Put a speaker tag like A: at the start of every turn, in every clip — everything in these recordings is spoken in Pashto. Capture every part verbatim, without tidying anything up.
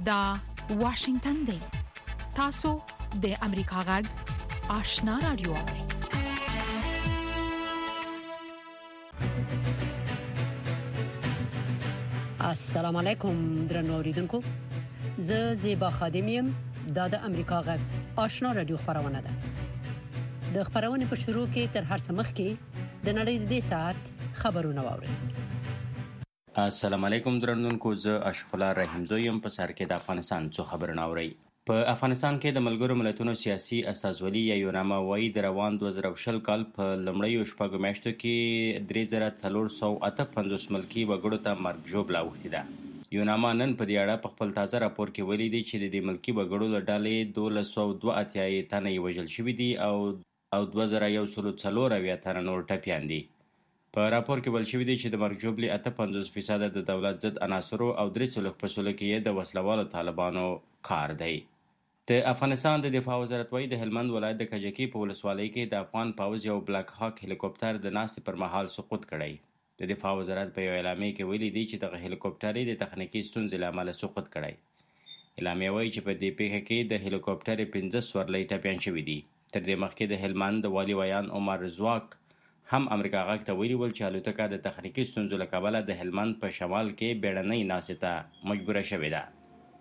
A: دا واشنگتن دی. تاسو د امریکا غږ آشنا رادیو.
B: السلام علیکم درنو اوریدونکو. زه زیبا خادمیم. دا د امریکا غږ آشنا رادیو خبرونه ده. د خبرونې په شروع کې تر هر څه مخکې د نړۍ د ساعت خبرونه واورئ.
C: السلام علیکم درنونکو. زه اشرف الله رحیم زویم. په سر کې د افغانستان څو خبرونه اورئ. په افغانستان کې د ملګرو ملتونو سیاسي استازولي یا یوناما وايي د روان دوه زره شل کال په لومړیو شپږو میاشتو کې درې زره څلور سوه اته پنځوس ملکي وګړو ته مرګ ژوبله اوښتې ده. یوناما نن په دې اړه په خپل تازه راپور کې ویلي دي چې د دې ملکي وګړو له ډلې دولس سوه دوه اتیا تنه یې وژل شوي دي او او دوه زره یو سل څلور اویا تنه نور ټپیان دي. په راپور کې ویل شوي دي چې د مرګ ژوبلې اته پنځوس فیصده د دولت ضد عناصرو او درې څلوېښت په سلو کې یې د وسلوالو طالبانو کار دی. د افغانستان د دفاع وزارت وايي د هلمند ولایت د کجکي په ولسوالۍ کې د افغان پوځ یو بلاک هاک هلیکوپټر د ناستې پر مهال سقوط کړی. د دفاع وزارت په یو اعلامیه کې ویلي دي چې دغه هلیکوپټر د تخنیکي ستونزې له امله سقوط کړی. اعلامیه وايي چې په دې پیښه کې د هلیکوپټر پنځه سورلۍ ټپیان شوي دي. تر دې مخکې د هلمند د والي ویان عمر رزواک هم امریکا غږ ته ویلي ول چې الوتکه د تخنیکي ستونزو له کبله د هلمند په شمال کې بیړنۍ ناستې ته مجبوره شوې ده.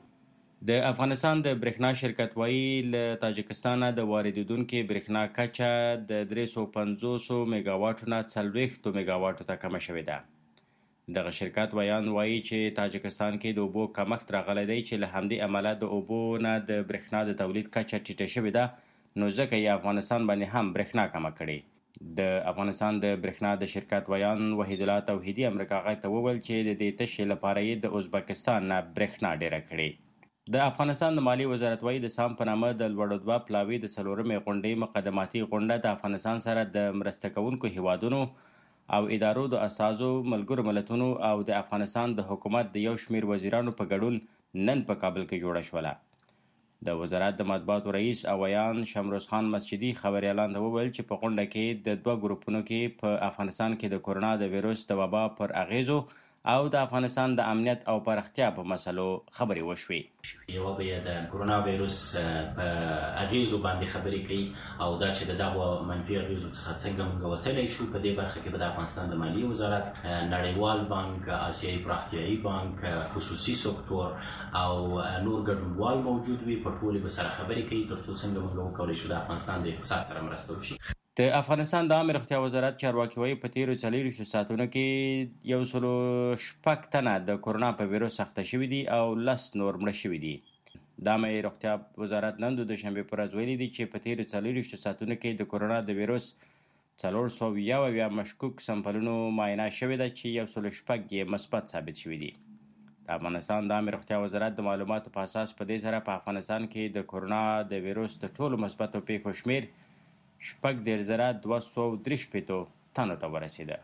C: د افغانستان د برېښنا شرکت وايي له تاجکستانه د واردېدونکې برېښنا کچه د درې سوه پنځوس میګاواټو نه څلوېښت میګاواټو ته کمه شوې ده. دغه شرکت ویان وايي چې تاجکستان کې د اوبو کمښت راغلی دی چې له همدې امله د اوبو نه د برېښنا د تولید کچه ټیټه شوې ده، نو ځکه یې افغانستان باندې هم برېښنا کمه کړې. د افغانستان د برېښنا د شرکت ویان وحید الله توحیدي امریکا غږ ته وویل چې د دې تشې لپاره یې د ازبکستان نه برېښنا ډیره کړې. د افغانستان د مالیې وزارت وايي د سام په نامه د لوړو دوه پلاوي د څلورمې غونډې مقدماتي غونډه د افغانستان سره د مرسته کوونکو هیوادونو او ادارو د استازو، ملګرو ملتونو او د افغانستان د حکومت د یو شمېر وزیرانو په ګډون نن په کابل کې جوړه شوله. د وزارت د مطبوعاتو رئیس او ویان شمروز خان مسجدي خبریالانو ته وویل چې په غونډه کې د دوه ګروپونو کې په افغانستان کې د کورونا د ویروس د وبا پر اغیزو او د افغانستان د امنیت او پراختیا په مسلو خبرې وشوې.
D: یوه به یې د کورونا ویروس په اغیزو باندې خبرې کوي او دا چې د دغو منفي اغیزو څخه څنګه موږ وتلی شو. په دې برخه کې به د افغانستان د مالیې وزارت، نړیوال بانک، آسیایي پراختیایي بانک، خصوصي سکتور او نور ګډونوال موجود وي. په ټولو به سره خبرې کوي تر څو څنګه موږ وکولی شو د افغانستان د اقتصاد سره مرسته وشي.
C: د افغانستان د عامه روغتیا وزارت چارواکي وايي په تیرو څلېرویشتو ساعتونو کې یو سلو شپږ تنه د کورونا په ویروس اخته شوي دي او لس نور مړه شوي دي. د عامه روغتیا وزارت نن د دوشنبې په ورځ ویلي دي چې په تیرو څلېرویشتو ساعتونو کې د کورونا د ویروس څلور سوه یو اویا مشکوک سمپلونو معاینه شوې ده چې یو سلو شپږ یې مثبت ثابت شوي دي. د افغانستان د عامه روغتیا وزارت د معلوماتو په اساس په دې سره په افغانستان کې د کورونا د ویروس د ټولو مثبتو پیښو شمېر شپږ دېرش زره دوه سوه درې شپېتو تنو ته ورسېده.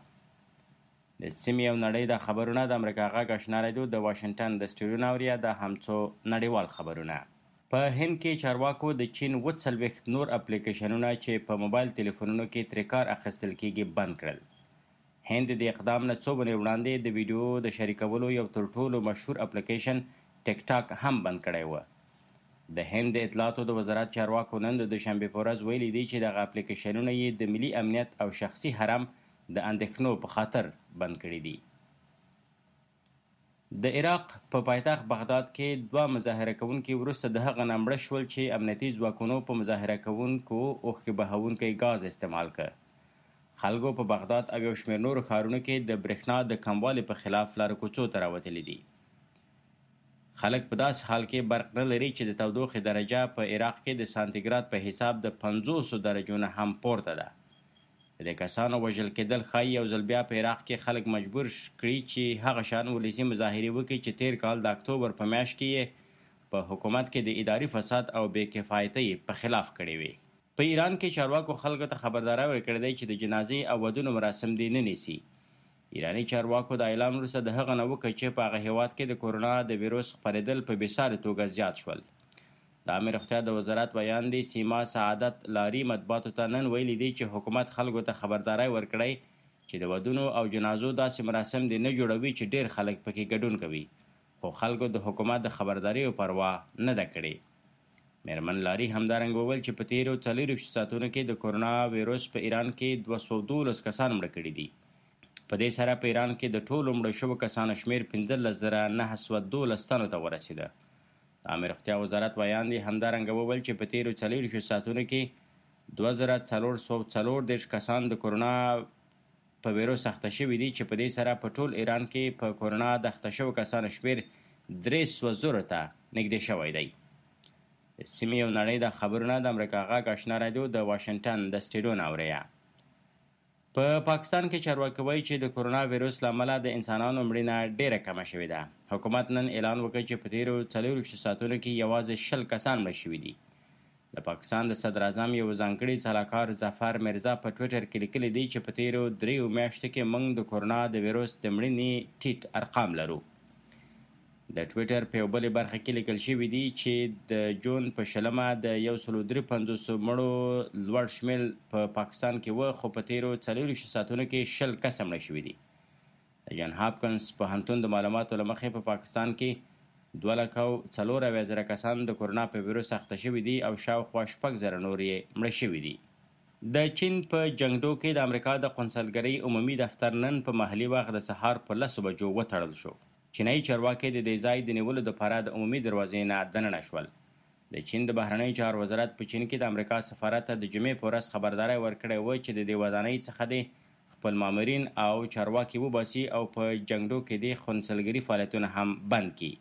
C: د سیمې او نړۍ د خبرونه د امریکا غږ آشنا رادیو د واشنګټن د سټوډیو نه اوریا. د هم څو نړیوال خبرونه. په هند کې چارواکو د چین اووه څلوېښت نور اپلیکیشنونه چې په موبایل تلیفونونو کې ترې کار اخیستل کېږي بند کړل. هند د اقدام نه څو ورځې وړاندې د ویډیو د شریکولو یو تر ټولو مشهور اپلیکیشن ټیک ټاک هم بند کړی و. د هند د اطلاعاتو د وزارت چارواکو نن د دوشنبې په ورځ ویلي دي چې دغه اپلیکیشنونه یې د ملي امنیت او شخصي حرم د اندېښنو په خاطر بند کړي دي. د عراق په پایتخت بغداد کې دوه مظاهره کوونکي وروسته د هغه نه مړه شول چې امنیتي ځواکونو په مظاهره کوونکو اوښکې بهوونکی ګاز استعمال کړ. خلکو په بغداد او یو شمېر نورو ښارونو کې د برېښنا د کموالي په خلاف لارو کوڅو ته راوتلي دي. خلک په داسې حال کې برق نه لري چې د تودوخې درجه په عراق کې د سانتیګراد په حساب د پنځوسو درجو نه هم پورته ده. د دې کسانو وژل کېدل ښایي یو ځل بیا په عراق کې خلک مجبور کړي چې هغه شان ولسي مظاهرې وکړي چې تیر کال د اکتوبر په میاشت کې یې په حکومت کې د اداري فساد او بې کفایتۍ په خلاف کړې وي. په ایران کې چارواکو خلکو ته خبرداری ورکړی دی چې د جنازې او ودونو مراسم دې نه نیسي. ایراني چارواکو د اعلان وروسته د هغه نه وکړ چې په هغه هیواد کې د کورونا د ویروس خپرېدل په بېسارې توګه زیات شول. د عامه روغتیا د وزارت بیان دی سیما سعادت لاري مطبوعاتو ته نن ویلي دی چې حکومت خلکو ته خبرداری ورکړی چې د ودونو او جنازو داسې مراسم دې نه جوړوي چې ډېر خلک پکې ګډون کوي، خو خلکو د حکومت د خبرداریو پروا نه ده کړې. میرمن لاري همدارنګه وویل چې په تیرو څلورویشتو ساعتونو کې د کورونا ویروس په ایران کې دوه سوه دولس کسان مړه کړي دي. په دې سره په ایران کې د ټولو مړه شوو کسانو شمېر پنځلس زره نهه سوه دولس تنو ته ورسېده. د عامه روغتیا وزارت ویاندې همدارنګه وویل چې په تیرو څلورویشتو ساعتونو کې دوه زره څلور سوه څلور دېرش کسان د کورونا په ویروس اخته شوي دي چې په دې سره په ټول ایران کې په کورونا د اخته شوو کسانو شمېر درې سوه زرو ته نږدې شوی دی. د سیمې او نړۍ د خبرونه د امریکا غږ آشنا راډیو د واشنګټن د سټډیو نه اورئ. په پاکستان کې چارواکي وایي چې د کورونا ویروس له امله د انسانانو مړینه ډېره کمه شوې ده. حکومت نن اعلان وکړ چې په تیرو څلورویشتو ساعتونو کې یوازې شل کسان مړه شوي دي. د پاکستان د صدر اعظم یو ځانګړي سلاکار ظفر مرزا په ټویټر کې لیکلي دي چې په تیرو دریو میاشتو کې موږ د کورونا د ویروس د مړینې ټیټ ارقام لرو. د ټویټر په یو بلې برخه کې لیکل شوي دي چې د جون په شلمه د یو سلو درې پنځوسو مړو لوړ شمېر په پاکستان کې و، خو په تیرو څلورویشتو ساعتونو کې شل کسه مړه شوي دي. د جان هاپکنس پوهنتون د معلوماتو له مخې په پاکستان کې دوه لکه او څلور اویا زره کسان د کورونا په ویروس اخته شوي دي او شاوخوا شپږ زره نور یې مړه شوي دي. د چین په جنګډو کې د امریکا د قونسلګرۍ عمومي دفتر نن په محلي وخت د سهار په لسو بجو وتړل شو. چینایي چارواکي د دې ځای د نیولو دپاره د عمومي دروازې نه دننه شول. د چین د بهرنیو چارو وزارت په چین کې د امریکا سفارت ته د جمعې په ورځ خبرداری ورکړی و چې د دې ودانۍ څخه د خپل مامورین او چارواکي وباسي او په جنګډو کې د قونسلګري فعالیتونه هم بند کړي.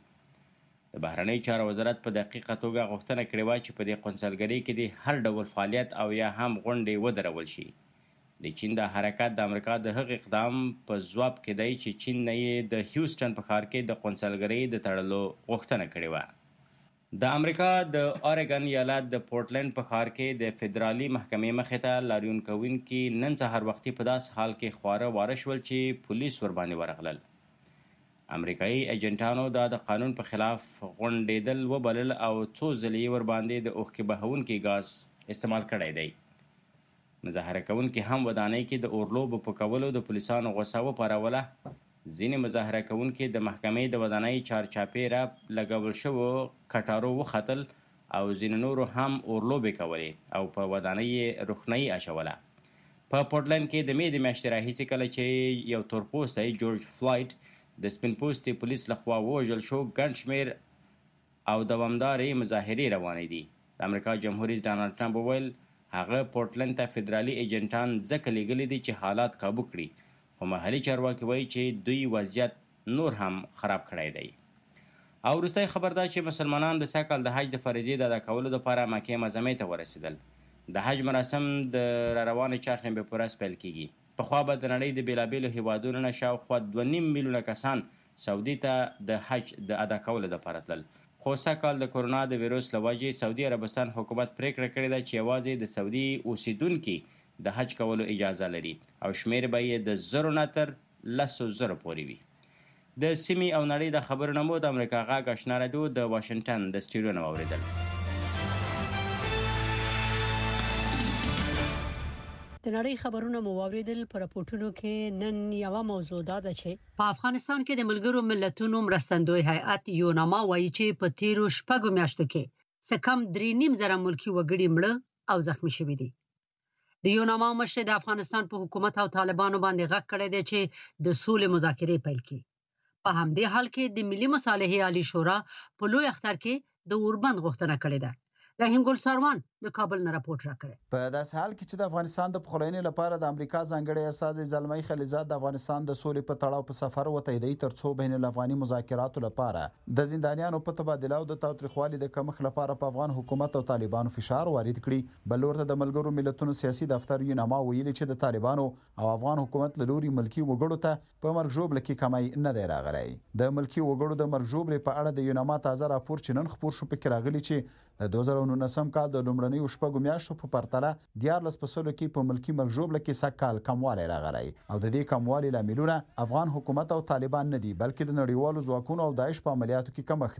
C: د بهرنیو چارو وزارت په دقیقه توګه غوښتنه کړې وه چې په دې قونسلګرۍ کې د هر ډول فعالیت او یا هم غونډې ودرول شي. د چین د حرکت د امریکا د هغه اقدام په ځواب کې دی چې چین نه یې د هیوسټن په ښار کې د قونسلګرۍ د تړلو غوښتنه کړې وه. د امریکا د اورګن ایالت د پورټلند په ښار کې د فدرالي محکمې مخې ته لاریون کوونکي نن سهار وختي په داسې حال کې خواره واره شول چې پولیس ورباندې ورغلل. امریکایي ایجنټانو دا د قانون په خلاف غونډېدل وبلل او څو ځلې یې ورباندې د اوښکې بهونکي ګاز استعمال کړی دی. مظاهره کوونکي هم ودانۍ کې د اورلوبو په کولو د پولیسانو غوسه وپاروله. ځینې مظاهره کوونکي د محکمې د ودانۍ چارچاپېره لګول شوو کټارو وختل او ځینې نورو هم اورلوبې کولې او په ودانۍ یې روښنایي اچوله. په پورټلند کې د مې د میاشتې راهیسې کله چې یو تورپوستی جورج فلایډ د سپین پوستي پولیس لخوا ووژل شو، ګڼ شمېر او دوامدارې مظاهرې روانې دي. د امریکا جمهور رئیس ډانلډ ټرمپ وویل هغه پورټلند ته فدرالي ایجنټان ځکه لیږلي دي چې حالات کابو کړي، خو محلي چارواکي وایي چې دوی وضعیت نور هم خراب کړی دی. او وروستی خبر دا چې مسلمانان د سږ کال د حج د فریضې د ادا کولو لپاره مکې معظمې ته ورسېدل. د حج مراسم د راروانې چهارشنبې په ورځ پیل کیږي. پخوا به د نړۍ د بېلابېلو هیوادونو نه شاوخوا دوه نیم میلیونه کسان سعودي ته د حج د ادا کولو لپاره تلل، خو سږ کال د کورونا د ویروس له وجې سعودي عربستان حکومت پریکړه کړې ده چې یوازې د سعودي اوسیدونکي د حج کولو اجازه لري او شمېر به یې د زرو نه تر لسو زرو پورې وي. د سیمې او نړۍ د خبرونه مو د امریکا غږ آشنا راډیو د واشنګټن د سټډیو نه واورېدل.
B: د نړۍ خبرونه مو واوریدل. په راپورټونو کې نن یو موضوع دا ده چې په افغانستان کې د ملګرو ملتونو مرستندوی هیئت یوناما وایي چې په تیرو شپږو میاشتو کې څه کم درې نیم زره ملکي وګړي مړه او زخمی شوي دي. د یوناما مشر د افغانستان په حکومت او طالبانو باندې غږ کړی دی چې د سولې مذاکرې پیل کړي. په همدې حال کې د ملي مصالحې عالی شورا په لوی اختر کې د اوربند غوښتنه کړې ده. رحیم ګل ساروان د کابل نه راپورټ راکړی.
E: په داسې حال کې چې د افغانستان د پخلاینې لپاره د امریکا ځانګړی استازی زلمي خلیزاد د افغانستان د سولې په تړاو په سفر وتی دی ترڅو بین الافغاني مذاکراتو لپاره د زندانیانو په تبادله او د تاوتریخوالي د کمښت لپاره په افغان حکومت او طالبانو فشار وارد کړي. بل ورته د ملګرو ملتونو سیاسي دفتر یوناما ویلي چې د طالبانو او افغان حکومت له لوري ملکي وګړو ته په مرګ ژوبله کې کمای نه دی راغلی. د ملکي وګړو د مرګ ژوبلې په اړه د یوناما تازه راپور چې نن خپور شو پکې راغلی چې د دوه زره نولسم کال د لومړنیو شپږو میاشتو په پرتله دیارلس په سلو کې په ملکي مرګ ژوبله کې سږ کال کموالی راغلی او د دې کموالي لاملونه افغان حکومت او طالبان نه دي بلکې د نړیوالو ځواکونو او داعش په عملیاتو کې کمښت دی.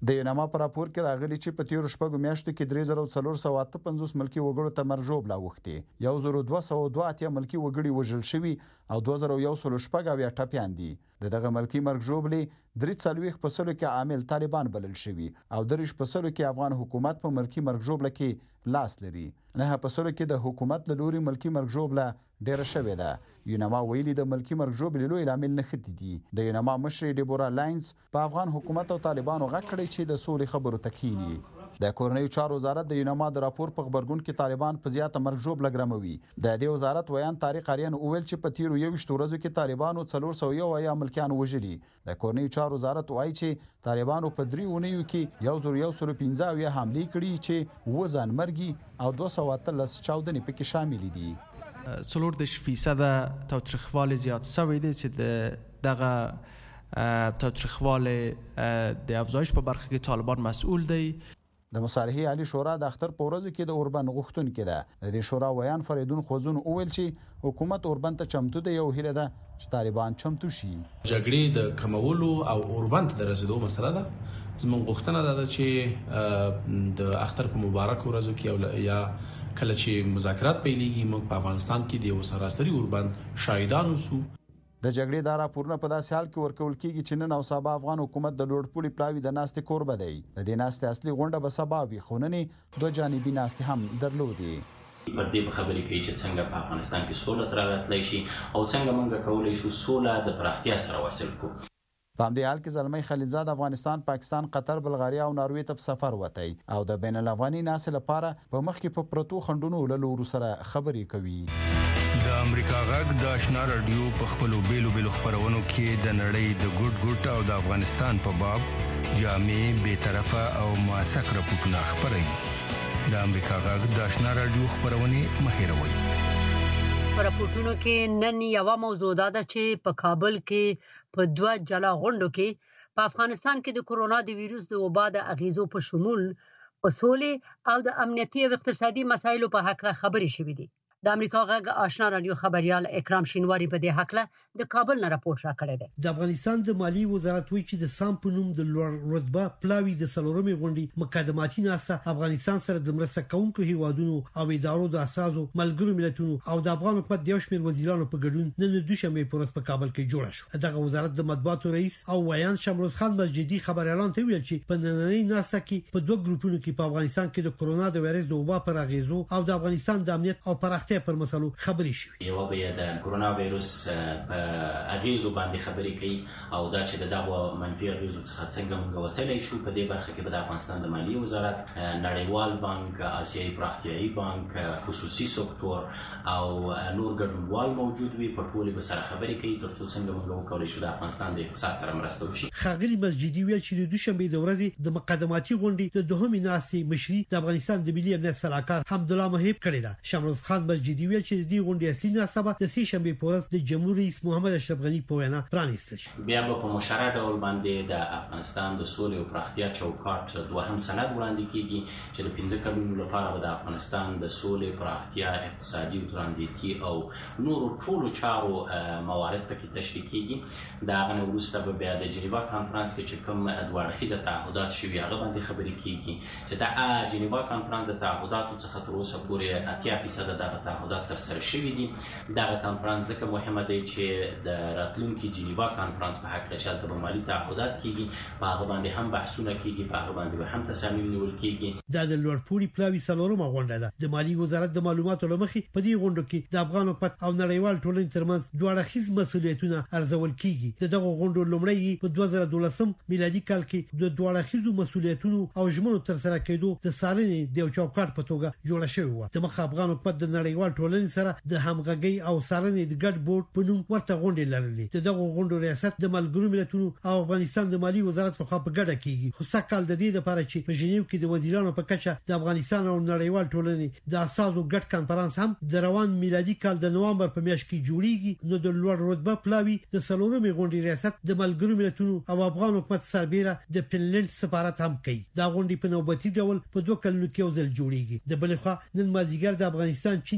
E: د یوناما پر راپور کې راغلي چې په تیرو شپږو میاشتو کې درې زره څلور سوه اته پنځوس ملکی وګړو ته مرګ ژوبله اوښتې، یو زره دوه سوه دوه اتیا ملکی وګړي وژل شوي او دوه زره یو سل شپږ اویا ټپیان دي. د دغه ملکی مرګ ژوبلې درې څلوېښت په سلو کې عامل طالبان بلل شوي او دېرش په سلو کې افغان حکومت په ملکی مرګ ژوبله کې لاس لري. نه په سلو کې د حکومت له لوري ملکی مرګ ژوبله ډیره شوې ده. یوناما ویلي د ملکی مرګ ژوبلې لوی لامل نښتي دي. د یوناما مشر ډیبورا لاینز په افغان حکومت او طالبانو غږ کړی چې د سولې خبرو ته کینی. د کورنیو چارو وزارت د یوناما د راپور په خبرګون کې طالبان په زیاته مرګ ژوبله ګرموي. د دې وزارت ویان طارق اریان وویل چې په تیرو یوویشت ورځو کې طالبانو څلور سوه یو اویا ملکیان وژلي. د کورنیو چارو وزارت وایي چې طالبانو په درې اونیو کې یو زر یو سل پنځه اویا حملې کړي چې اووه ځانمرګي او دوه سوه اتلس چاودنې پکې شامل دي.
F: څلور دېرش فیصده تاوتریخوالی زیات شوی دی چې د دغه تاوتریخوالی د افزایش په برخه کې طالبان مسئول دی.
E: د مصالحې عالی شورا د اختر په ورځو کې د اوربند غوښتونکې ده. د دې شورا ویان فریدون خوځون وویل چې حکومت اوربند ته چمتو دی. یو هیله ده چې طالبان چمتو شي.
G: جګړې د کمولو او اوربند ته رسیدو مسله ده. زموږ غوښتنه ده چې د اختر په مبارک ورځو کې یا کله چې مذاکرات پیلېږي موږ په افغانستان کې د یو سراسري اوربند شاهدان اوسو.
E: د جګړې دا راپورونه په داسې حال کې ورکول کېږي چې نن او سبا افغان حکومت د لوړپوړي پلاوي د ناستې کوربه دی. د دې ناستې اصلي غونډه به سبا وي خو نن دوه جانبي ناستې هم درلودې.
D: پر دې په خبرې کوي چې څنګه په افغانستان کې سوله تر راتلی شي او څنګه موږ کولی شو سوله د پراختیا سره وصل کړو.
E: په همدې حال کې زلمی خلیلزاد افغانستان، پاکستان، قطر، بلغاریا او ناروې ته په سفر وتی او د بین الافغاني ناستې لپاره په مخ کې په پرتو خنډونو له لورو سره خبرې کوي.
H: د امریکا غږ د آشنا رادیو په خپلو بیلو بیلو خبرونو کې د نړۍ د ګوټ ګوټ او د افغانستان په باب جامع، بې طرفه او موثق راپورټونه خپروي. د امریکا غږ د آشنا رادیو خبرونه مه هېروئ.
B: په راپورټونو کې نن یوه موضوع ده چې په کابل کې په دوه جلا غونډو کې په افغانستان کې د کرونا د ویروس د وبا د اغیزو په شمول په سولې او د امنیتي او اقتصادي مسایلو په حق خبرې شوې دي. د امریکا غږ آشنا رادیو خبريال اکرام شینواری په دې حق د کابل نه راپور را کړی دی.
I: د افغانستان د مالی وزارت وایي چې د سام په نوم د لوړ رتبه پلاوی د سلورمې غونډې مقدماتي ناسه افغانستان سره د مرسته کوونکو هیوادونو او ادارو د اساسو ملګرو ملتونو او د افغان حکومت د یو شمېر وزیرانو په ګډون نن د دوشنبه په ورځ په کابل کې جوړه شو. دغه وزارت د مطبوعاتو رئیس او ویان شمروز خان مسجدي خبر اعلان ته ویل چې په نننۍ ناسه کې په دوه ګروپونو کې په افغانستان کې د کرونا د وایرس د وبا پر اغیزو او د افغانستان د امنیت او پراختیا پر مسلو خبرې شوې.
D: یو به د کرونا وایروس په اغیزو باندې خبرې کوي او دا چې دغه منفي اغیزو څخه څنګه موږ وتلی شو. په دې برخه کې د افغانستان د مالی وزارت، نړیوال بانک، آسیایي پراختیایي بانک، خصوصي سکتور او نور ګډونوال موجود وي. په ټولو به سره خبرې کوي ترڅو څنګه موږ وکولای شو د افغانستان د اقتصاد سره مرسته وشي.
I: خاغلی مسجدي ویل چې د دوشنبه د ورځې د مقدماتي غونډې د دوهمې ناستې مشري د افغانستان د ملي امنیت سلاکار حمدالله محب کړی ده. شمروز خان مسجدي ویل چې د غونډې اصلي ناسبه د سې شنبه په ورځ د جمهور رئیس محمد اشرف غنی په وینا پرانیستل شو.
D: بیا په مشرع ډول باندې د افغانستان د سولې او پراختیا چوکاټ دوهم سند وړاندې کیږي چې د پنځه کلونو لپاره د افغانستان د سولې، پراختیا، اقتصادي او ترانزیتي او نورو ټولو چارو موارد پکې تشریح کیږي. دا غنه وروسته به بیا د جنیوا کانفرنس کې چې کوم دوه اړخیزه تعهدات شوي هغه باندې خبرې کیږي چې دا جنیوا کانفرنس د تعهداتو څخه تر اوسه پورې اتیا فیصد د تعهدات تر سره شوي دي. دغه کانفرنس ځکه مهمه دی چې د راتلونکي جنیوا کانفرنس په حق کې چې د مالی تعهدات کیږي په هغه باندې هم بحثونه کیږي، په هغه باندې هم تصامیم نیول کیږي.
I: دا د لوړپوړي پلاوي سلورمه غونډه ده. د مالی وزارت د معلوماتو لمخې په دې غونډه کې د افغان حکومت او نړیوال ټولنې ترمنځ دوه اړخیز مسؤلیتونه ارزول کیږي. د دغه غونډو لومړی په دوه زره دولسم میلادي کال کې د دوه اړخیزو مسؤلیتونو او ژمنو تر سره کېدو د څارنې د چوکاټ په توګه جوړه شوې و. د مخ افغان حکومت د نړیوال ټولنې سره د همغږي او څارنې د ګډ بورډ په نوم ورته غونډې لرلې. د دغه غونډو ریاست د ملګرو ملتونو او افغانستان د مالی وزارت لخوا په ګډه کیږي. خو سکهال د دې لپاره چې په ژنیو کې د وزیرانو په کچه د افغانستان او نړیوال ټولنې د اساسو ګډ کانفرنس هم د روان میلادي کال د نوامبر په میاشت کې جوړیږي. نو د لوړ رتبه پلاوي د سلورمې غونډې ریاست د ملګرو ملتونو او افغان حکومت سربېره د فنلند سفارت هم کوي. دا غونډې په نوبتي ډول په دوه کلونو کې یو ځل جوړیږي. د بل خوا نن مازیګر د افغانستان، چین،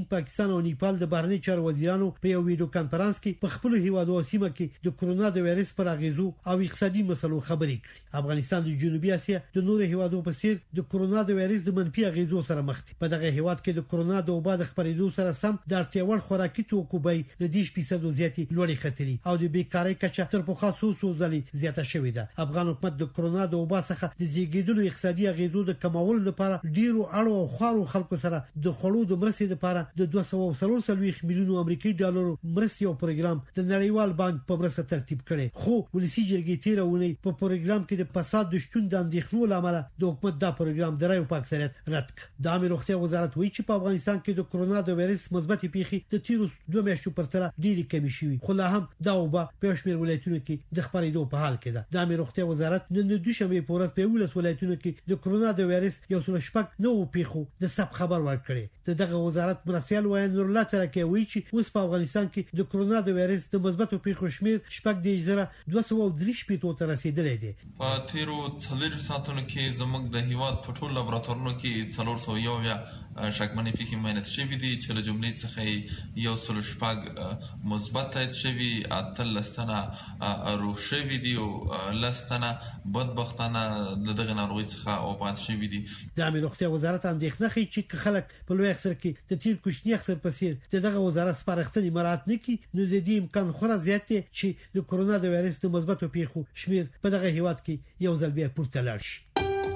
I: چین، پاکستان او نیپال د بهرنی چارو وزیرانو په یو ویډیو کانفرنس کې په خپل هیوادو سیمه کې د کرونا د وایرس پر اغیزو او اقتصادي مسلو خبرې کړې. افغانستان د جنوبي اسیا د نورو هیوادو په څیر د کرونا د وایرس د منفي اغیزو سره مخ دی. په دغه هیواد کې د کرونا د وبا د خپرېدو سره سم د اړتیا وړ خوراکي توکو بیې د دې فیصد زیاتې لوړې خطرې او د بیکارۍ کچه تر پخوا څو څو ځلې زیاته شوې ده. افغان حکومت د کرونا د وبا څخه د زیږیدلو اقتصادي اغیزو د کمولو لپاره ډیرو اړو او خارو خلکو سره د خړو د مرستې لپاره د دوه سوه څلور میلیون امریکایي ډالر مرستې او پروګرام د نړیوال بانک په مرسته ترتیب کړي. خو ولسی جرګې تیرونه په پروګرام کې د فساد د شتون د اندېښنو لامل د حکومت دا پروګرام د رایو په اکثریت رد کړ. د عامه روغتیا وزارت وایي چې په افغانستان کې د کرونا د وایرس مثبت پیښې د تیرو دوه میاشتو پر تر ډېری کمی شوې، خو لا هم دا وبا په شمېر ولایتونو کې د خپرېدو په حال کې ده. د عامه روغتیا وزارت نن د دوشنبه په ورځ په ولس ولایتونو کې د کرونا د وایرس یو څو شپږ نو پیښو د سب خبر ورکړي. دغه وزارت مرسیال وای نور الله ترکي وایي چې اوس په افغانستان کې د کرونا د وایرس د مثبتو پیښو شمېر شپږ د زره دوه سوه درې شپږ ته رسیدلی دی.
J: په تیرو څلور ساعتونو کې زموږ د هیواد په ټولو لابراتوارونو کې څلور سوه یو یا شکمنې پیښې معاینه شوې دي چې له جملې څخه یو سل شپږ مثبت تایید شوي، اتلس تنه روغ شوي دي او لس تنه بدبختانه له دغه ناروغۍ څخه وفات شوي دي.
I: د عامه روغتیا وزارت اندېښنه ښيي چې خلک په لوی اختر کې د تیر کوچني اختر په څیر دغه وزارت سپارښتنې مراعات نه کړي، نو د دې امکان خورا زیات دی چې د کرونا د وایرس د مثبتو پیښو شمېر په دغه هیواد کې یو ځل بیا پورته لاړ شي.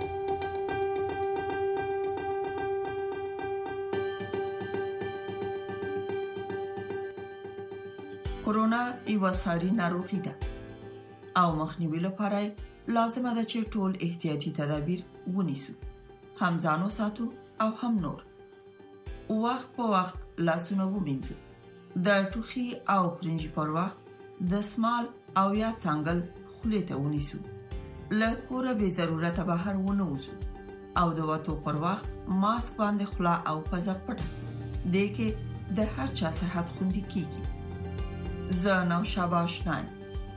K: کرونا یو ساري ناروغي ده او مخنیوي لپاره لازمه ده چې ټول احتیاطي تدابیر ونیسو، هم ځان وساتو او هم نور. وخت په وخت لاسونه ومینځو، د ټوخي او پرنجي پر وخت د سمال او یا څنګل خولې ته ونیسو، له کوره بې ضرورته بهر ونه وځو او د وتو پر وخت ماسک باندې خوله او پزه پټه دې کې د هر چا صحت خوندي کیږي. زه نوشابه آشنایم.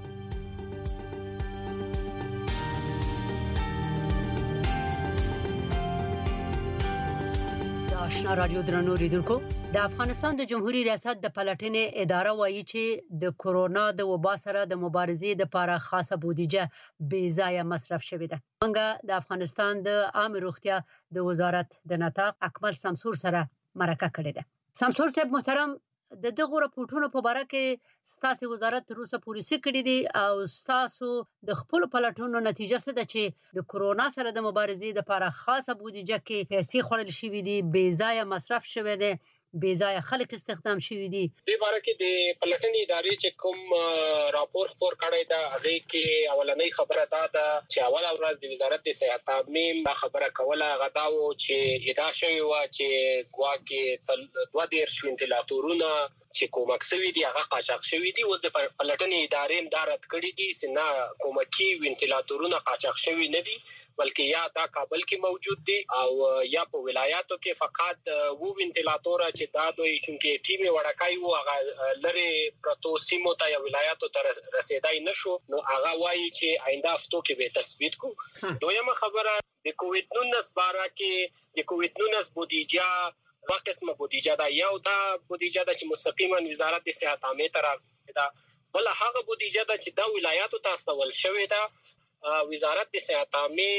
B: آشنا رادیو درنو ریډونکو، د افغانستان د جمهوریت ریاست د پلټنې اداره وایي چې د کرونا د وبا سره د مبارزې لپاره خاصه بودیجه بې ځایه مصرف شوې ده. موږ د افغانستان د عامه روغتیا د وزارت د نطاق اکمل سمسور سره مرکه کړې ده. سمسور صاحب محترم، د دغه راپورټونو په اړه کې ستاسو وزارت تر اوسه پوره څه کړی دي او ستاسو د خپل پلټونو نتیجه څه ده چې د کرونا سره د مبارزې لپاره خاصه بودیجه کې پیسې خورل شوې دي، بې ځایه مصرف شوی دی، بې ځایه خلک استخدام شوي دي؟
L: د باره کې د پلټنې ادارې چې کوم راپور خپور کړی دا هغه کې اولنۍ خبره دا ده چې اوله ورځ د وزارت د صحت تامین دا خبره کوله غدا و چې ادعا شوی و چې ګواکې دوه دیرش وینټیلاتورونه چې کومک شوی دي هغه قاچاق شوی دي. اوس د پلټنې ادارې دا رد کړی دي چې نه کومکی وینټیلاتورونه قاچاق شوی نه دي، بلکې یا دا کابل کې موجود دي او یا په ولایاتو کې فقط وو وینټیلاتور چې دا دوی چې ټیم وړکای وو هغه لری پروتو سیمو ته یا ولایاتو ته رسیدای نشو، نو هغه وایي چې آینده هفتو کې به تثبیت کو. دویمه خبره د کووډ نولس باره کې د کووډ نولس بودیجه وا قسمه بودیجه دا یو دا بودیجه دا چې مستقیما وزارت د صحت عامه طرف دا، بل هغه بودیجه دا چې دا ولایاتو ته استول شوې ده. وزارت د صحت عامه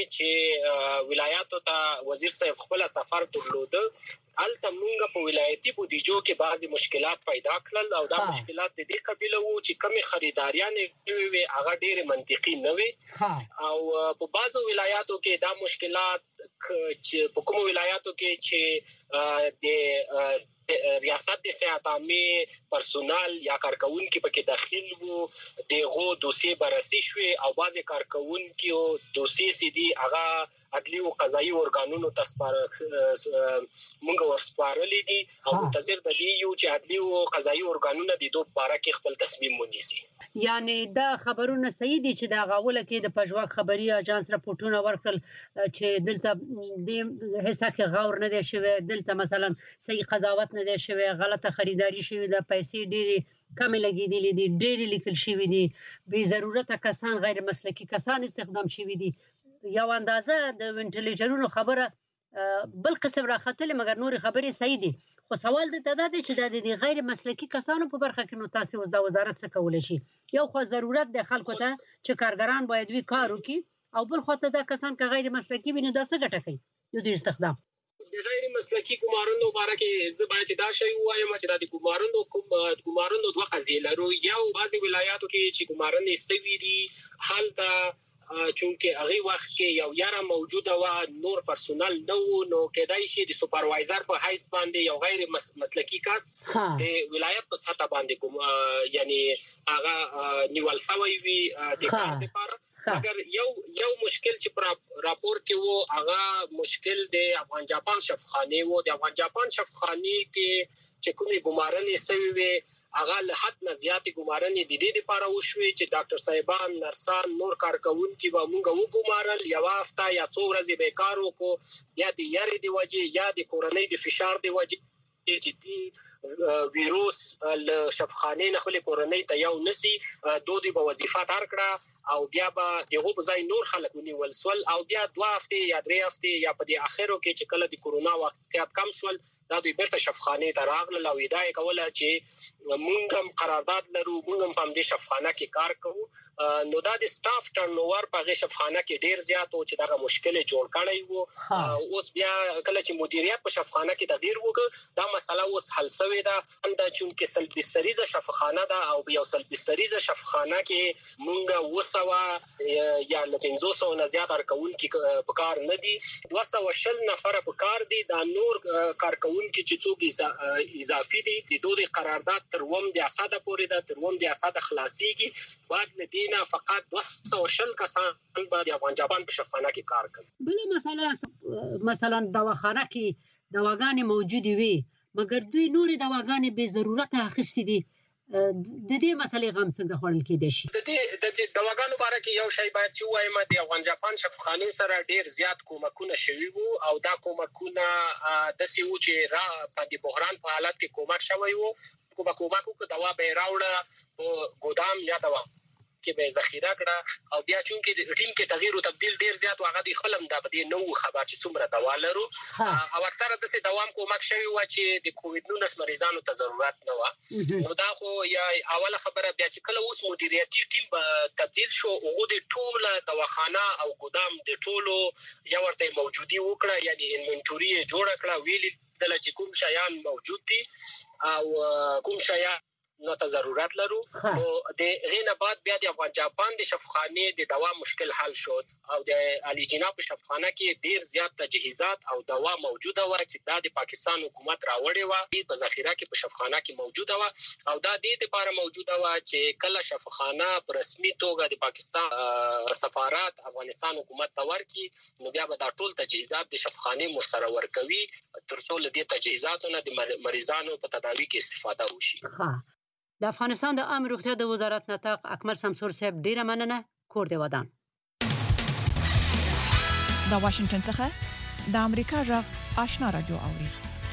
L: چې ولایاتو ته وزیر صاحب خپل سفر درلوده، الته موږ په ولایتي بودیجو کې بعضی مشکلات پیدا کړل او دا ها. مشکلات د دې قبيله وو چې کمی خریداریان وي هغه ډېر منطقي نه وي او په بعضو ولایاتو کې دا مشکلات چې په کوم ولایاتو کې چې د ریاست د صحت عامه پرسونل یا کارکونکو پکې داخل وو دغه دوسیه بررسي شوه او بعضی کارکونکو دوسیه سي دي هغه عدلي او قضایي ارګانونو ته مونږ ورسپارلې دي او منتظر د دې یو چې عدلي او قضایي ارګانونه د دوه باره کې خپل تصمیم ونیسي.
B: یعنی دا خبرونه صحیح دي چې دا غاوله کې د پژواک خبري اجانس راپورټونه ورکړل چې دلته د حصہ کې غور نه دی شوی، دلته مثلا صحیح قضاوت نه دی شوی، غلطه خریداري شوی، د پیسې ډېری کم لګیدلې دي، ډېری لیکل شوی دي، بې ضرورت کسان غیر مسلکي کسان استخدام شوی دي. یو اندازه د وینټیلیټرونو خبره بل قسم راختلې مګر نور خبرې صحیح دي، خو سوال د تعداد چې د غیر مسلکي کسانو په برخه کې نو تاسو د وزارت څخه کولای شي یو خو ضرورت د خلکو ته چې کارګران باید وی کار وکړي او بل خو ته د کسان که غیر مسلکي وي نو دا څه ګټه کوي د استخدام
L: د غیر مسلکي ګمارنو لپاره کې زه باید دا شی وایم چې د ګمارنو کوم ګمارنو دوه قضیې لرو یو بعضي ولایاتو کې چې ګمارنې سوي دي حالت چونکه هغه وخت کې یو یاره موجوده و نور پرسونل نو نو کېدای شي د سوپروایزر په حیث باندې یو غیر مسلکي کس د ولایت په سطح باندې کوم یعنی هغه نیول سوی وي د کار لپاره اگر یو یو مشکل چې راپور کې وو هغه مشکل د افغان جاپان شفخانه وو د افغان جاپان شفخانه کې چې کومې ګمارنې سوي وي هغه له حد نه زیاتې ګمارنې د دې لپاره وشوي چې ډاکټر صاحبان نرسان نور کارکونکي به موږ وګمارل یو هفته یا څو ورځې به کار وکړو یا د یاري دی وجه یا د کورنۍ د فشار دی وجه چې دی ویروس له شفخانه نه خلک کورنۍ ته یو نسی دوی به وظیفه تر کړه او بیا به دغه په ځای نور خلک ونیول سول او بیا دوه هفته یا درې هفته یا په دې اخرو کې چې کله د کورونا واقعیت کم شول دا دوی بیرته شفخانه ته راغله او ادعا کوله چې مونږ هم قرارداد لرو مونږ هم په دې شفخانه کې کار کوو نو دا د سټاف ټرن اوور په غي شفخانه کې ډیر زیات او چې دا مشکل جوړ کړی وو اوس بیا کله چې مدیریت په شفخانه کې تغییر وکړ دا مسله اوس حل شوې ده انده چې سلبستریزه شفخانه ده او یو سلبستریزه شفخانه کې مونږ وسوا یا له پنځه سوه نه زیات کارکونکي په کار نه دي دوه سوه شل نفر په کار دي دا نور کارکونکي کې چې څوک اضافي دي د دوی قرارداد تر ووم د اساده پورې ده تر ووم د اساده خلاصيږي بعد لدينا فقط دوه سوه شل کسان به د افغان جاپان په شفخانه کې کار کوي
B: بل مسله مثلا دواخانه کې دواګانې موجودې وي مګر دوی نور دواګانې به ضرورت اخیستې دي د دې مسلې غم څنګه خورل کېدای شي
L: د دې د دواګانو لپاره کې یو شی باید چې وایم د افغان جاپان شفخانه سره ډیر زیات کومکونه شوي وو او دا کومکونه د سیو چې را په د بحران په حالت کې کومک شوی وو کومه کومکو کو دوا به راوړه په ګودام یا دوا کې به ذخیره کړه او بیا چونکې ټیم کې تغییر او تبديل ډیر زیات واغه د خلم د بده نو خبر چې څومره دوا لرو او اکثره د سه دوام کومک شوی و چې د کووډ نولس مریضانو ته ضرورت نه و نو دا خو یا اوله خبره بیا چې کله اوس مدیریتي ټیم تبديل شو او د ټوله دواخانه او ګودام د ټولو یو ورته موجودي وکړه یعنی انوینټوري جوړ کړه ویلي د چې کوم شیان موجود دي او کوم شیان نو ته ضرورت لرو او د غینه بعد بیا د افغان جاپان د شفخانه د دوا مشکل حل شو او د علي جناب شفخانه کې ډیر زیات تجهیزات او دوا موجوده و چې د پاکستان حکومت راوړې و په ذخیره کې په شفخانه کې موجوده و او دا د دې لپاره موجوده و چې کله شفخانه په رسمي توګه د پاکستان سفارت افغانستان حکومت ته ورکړي نو بیا به دا ټول تجهیزات د شفخانه مسره ورکوي ترڅو له دې تجهیزاتو نه د مریضانو په تداوی کې استفاده وشي
B: د افغانستان د عامه روغتیا د وزارت نطاق اکمل سمسور صاحب ډیره مننه کور دی ودان
A: د واشنگټن څخه د امریکا جغ آشنا رادیو اوري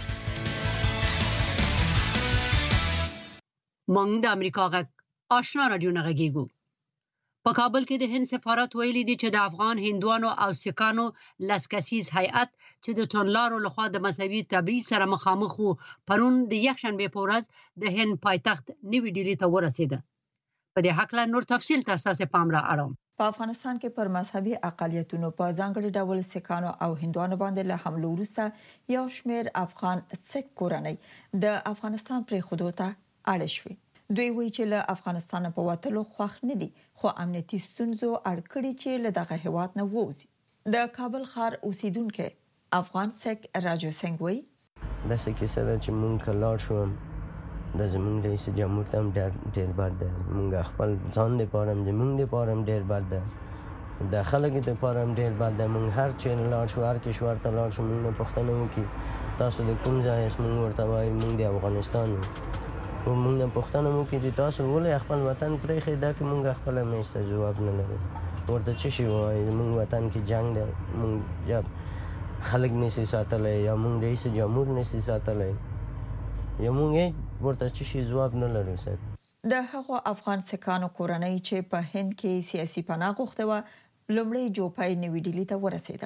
B: مونږ د امریکا غږ آشنا رادیو نه غږیږو په کابل کې د هند سفارت ویلي دی چې د افغان هندوانو او سکانو لاسکسیز هیئت چې د تونلارو لخوا د مذهبي تبعیض سره مخامخ وو پرون د یکشنبه په ورځ د هند پایتخت نیوی ډیلی ته ورسېده په دې حق لا نور تفصیل تاسو پام را اړوم
K: په افغانستان کې پر مذهبي اقالیتونو په ځانګړي ډول سکانو او هندوانو باندې له حملو وروسته یو شمېر افغان سک کورنۍ د افغانستان پر خودو ته اړ شوي دوی وایي چې له افغانستان په وټلو خوښ نه دي خو امنیتي ستونزو اړکړي چې له دغه هیواد نه ووزي د کابل ښار اوسیدونکو افغان سک راجو سنگ وایي
M: د سکه سره چې مونږ کلاړ شوم د زمونږ رئیس جمهور ته ډېر ډېر بد ده مونږ خپل ځان لپاره هم مونږ لپاره هم ډېر بد ده د خلکو لپاره هم ډېر بد ده مونږ هر چې لاړ شو هر کشور ته لاړ شو مونږ پښتنو کې تاسو د کوم ځای اسمه ورته وایي مونږ د افغانستان او موږ نه پښتنه مو کې چې تاسو ولې خپل وطن پرې خې دا کې موږ خپل مېسته جواب نه لرو ورته چې شي وایي موږ وطن کې جنگ دی موږ جب خلک نشي ساتلای یا موږ رئیس جمهور نشي ساتلای یا موږ ورته چې شي جواب نه لرو سر
K: د هغو افغان سکانو کورنۍ چې په هند کې سیاسي پناه غوښته و لومړی جوپای نیوی ډیلی ته ورسېدل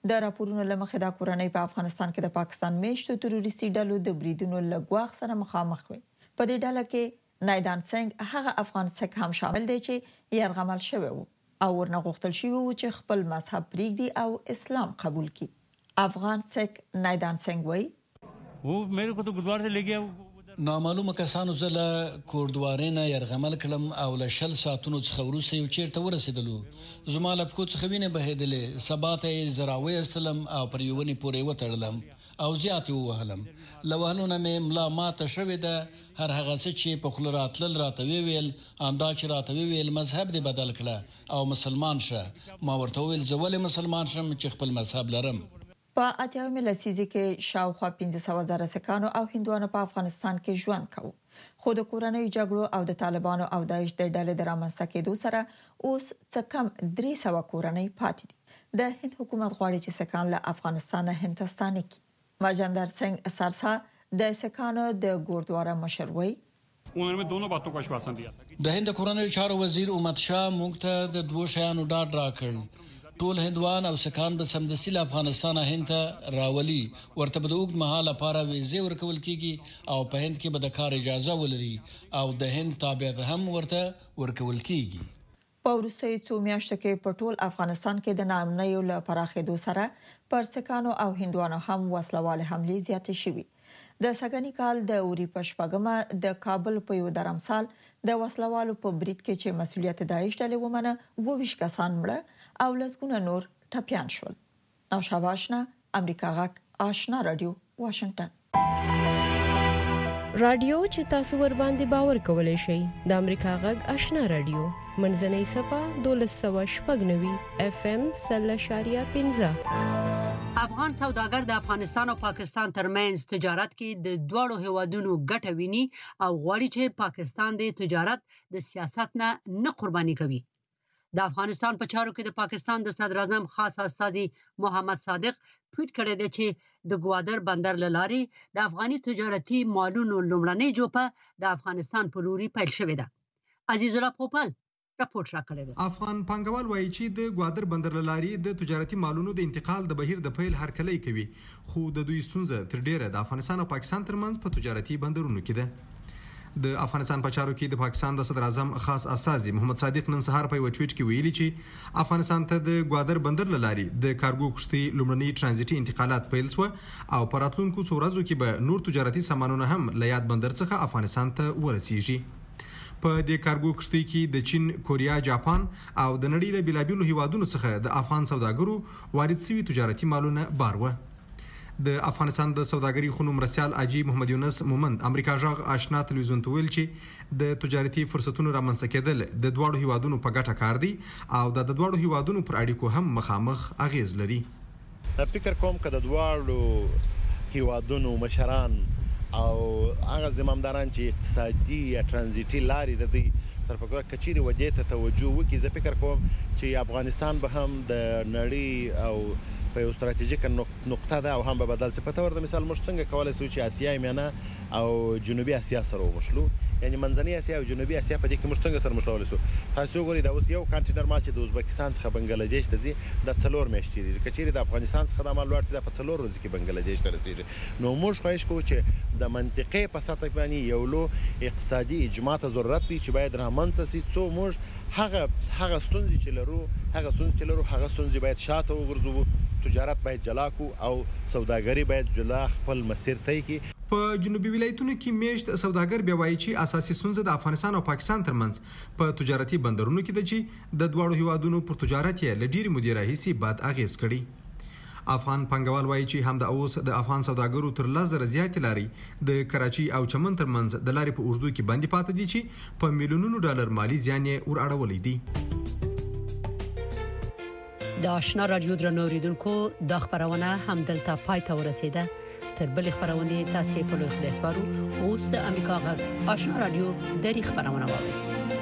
K: د راپورونو لمخې د کورنۍ په افغانستان کې د پاکستان میشتو تروریستي ډلو د بریدونو لګواخ سره مخامخ وي. په دې ډله کې نایدان سنگ هغه افغان سک هم شامل دی چې يرغمل شوی وو او ورنه غوښتل شوی وو چې خپل مذهب پریږدي او اسلام قبول کړي. افغان سک نایدان سنگ وایي
N: वो मेरे को तो गुरुद्वारे से ले गया.
O: نامعلومه کسانو زله کوردوارې نه يرغمل کړم او له شل ساعتونو څخه وروسته یو چیرته ورسېدلو. زما له پښو څخه وینې بهېدلې. سبا ته یې زراوی استلم او پر یو ونې پورې وتړلم او زیات یې ووهلم. له وهلو نه مې ملا ماته شوې ده. هر هغه څه چې په خوله راتلل راته ویل همدا چې راته ویل مذهب دې بدل کړه او مسلمان شه. ما ورته وویل زه ولې مسلمان شم چې خپل مذهب لرم.
K: په اتیاومه لسیزه کې شاوخوا پنځه سوه زره سکانو او هندوانو په افغانستان کې ژوند کوي. خو د کورنۍ جګړو او د طالبانو او داعش د ډلې د رامنځته کېدو سره اوس څه کم درې سوه کورنۍ پاتې دي. د هند حکومت غواړي چې سکان له افغانستان هند ته ستانه کړي. ماجندر سنگ سرسا د سکانو د ګوردواره مشر وایي
N: उन्होंने दोनों बातों का आश्वासन दिया था.
O: د هند کورنۍ چارو وزیر امت شاه موږ ته د دوه شیانو ډاډ راکړ. ټول هندوان او سکان به سمدستي له افغانستان هند ته راولي. ورته به د اوږد مهاله لپاره ویزې ورکول کیږي او په هند کې به د کار اجازه ولري او د هند تابعیت هم ورته ورکول کیږي.
K: په وروستیو څو میاشتو کې په ټول افغانستان کې د ناامنیو له پراخېدو سره پر سکانو او هندوانو هم وسلواله حملې زیاتې شوي. د سګنی کال د اوري په شپږمه د کابل په یو درمسال د وسلوالو په برید کې چې مسولیت داعش ډلې ومنه اووه ویشت کسان مړه او لسګونه نور ټپیان شول. نوشابه آشنا، امریکا غږ، آشنا رادیو، واشنگټن.
P: رادیو چې تاسو ور باندې باور کولای شئ د امریکا غږ آشنا رادیو منځنۍ صفه دولس سوه شپږ نوي اف ام سل اشاریه پنځه.
B: افغان سوداګر د افغانستان او پاکستان ترمنځ تجارت کې د دوړو هیوادونو ګټه ویني او غواړي چې پاکستان د تجارت د سیاست نه نه قرباني کوي. د افغانستان په چارو کې د پاکستان د صدر اعظم خاص استازي محمد صادق ټویټ کړی دی چې د ګوادر بندر لارې د افغاني تجارتي مالونو لومړنۍ جوپه د افغانستان په لوري پیل شوې ده. عزیز الله پوپل راپورټ راکړی دی.
Q: افغان پانګوال وایي چې د ګوادر بندر لارې د تجارتي مالونو د انتقال د بهیر د پیل هرکلی کوي خو د دوی ستونزه تر ډیره د افغانستان او پاکستان ترمنځ په تجارتي بندرونو کې ده. د افغانستان په چارو کې د پاکستان د صدر اعظم خاص استازي محمد صادق نن سهار په یو ټویټ کې ویلي چې افغانستان ته د ګوادر بندر لارې د کارګو کښتۍ لومړني ترانزیتي انتقالات پیل شو او په راتلونکو څو ورځو کې به نور تجارتي سامانونه هم له یاد بندر څخه افغانستان ته ورسیږي. په دې کارګو کښتۍ کې د چین، کوریا، جاپان او د نړۍ له بیلابیلو هیوادونو څخه د افغان سوداګرو وارد شوي تجارتي مالونه بار و. د افغانستان د سوداګرۍ خونو مرستیال اجي محمد یونس مومند امریکا غږ آشنا تلویزیون ته ویل چې د تجارتي فرصتونو رامنځته کېدل د دواړو هیوادونو په ګټه کار دی او د دواړو هیوادونو پر اړیکو هم مخامخ اغیز لري.
R: فکر کوم چې د دواړو هیوادونو مشران او هغه زمامداران چې اقتصادي یا ترانزیتي لارې د دې سرپکړه کچيري وجې ته توجه وکړي. زه فکر کوم چې افغانستان به هم د نړۍ او په یو ستراتیژیک نقطه ده او هم به بدل شي. په تور د مثال موږ څنګه کولای شو چې اسیا میانه او جنوبي اسیا سره ومشلو، یعنی منځنۍ اسیا او جنوبي اسیا په دې کې موږ څنګه سره مشلول شو. تاسو وګورئ دا اوس یو کانټینر مال چې د ازبکستان څخه بنگلاديش ته ځي د څلور میاشتې دی، کچېری د افغانستان څخه د مال ورته د په څلور ورځې کې بنگلاديش ته رسیږي. نو موږ خواهش کوو چې د منطقې په سطح باندې یو لو اقتصادي اجماع ته ضرورت دی چې باید رامنځته شي څو موږ هغه هغه ستونزې چې لرو هغه ستونزې چې لرو هغه ستونزې باید شاته وګرځو. تجارت باید جلا کو او سوداګری باید جلا خپل مسیر طی کړي.
Q: په جنوبي ولایتونو کې میشت سوداګر بیا وایي چې اساسي ستونزه د افغانستان او پاکستان ترمنځ په تجارتي بندرونو کې ده چې د دواړو هیوادونو پر تجارت یې له ډېرې مودې راهیسې بد اغیز کړی. افغان پانګوال وایي چې هم د اوس د افغان سوداګرو تر لس زره زیاتې لارې د کراچۍ او چمن ترمنځ د لارې په اوږدو کې بندې پاتې دي چې په میلیونونو ډالر مالی زیان یې ور اړولی دی.
B: د آشنا رادیو درنو اوریدونکو د خبرونه هم دلته پای ته ورسیده. تر بل خبرونه تاسو په لوی خدای سپارو. اوس د امریکا غږ آشنا رادیو د خبرونه واورئ.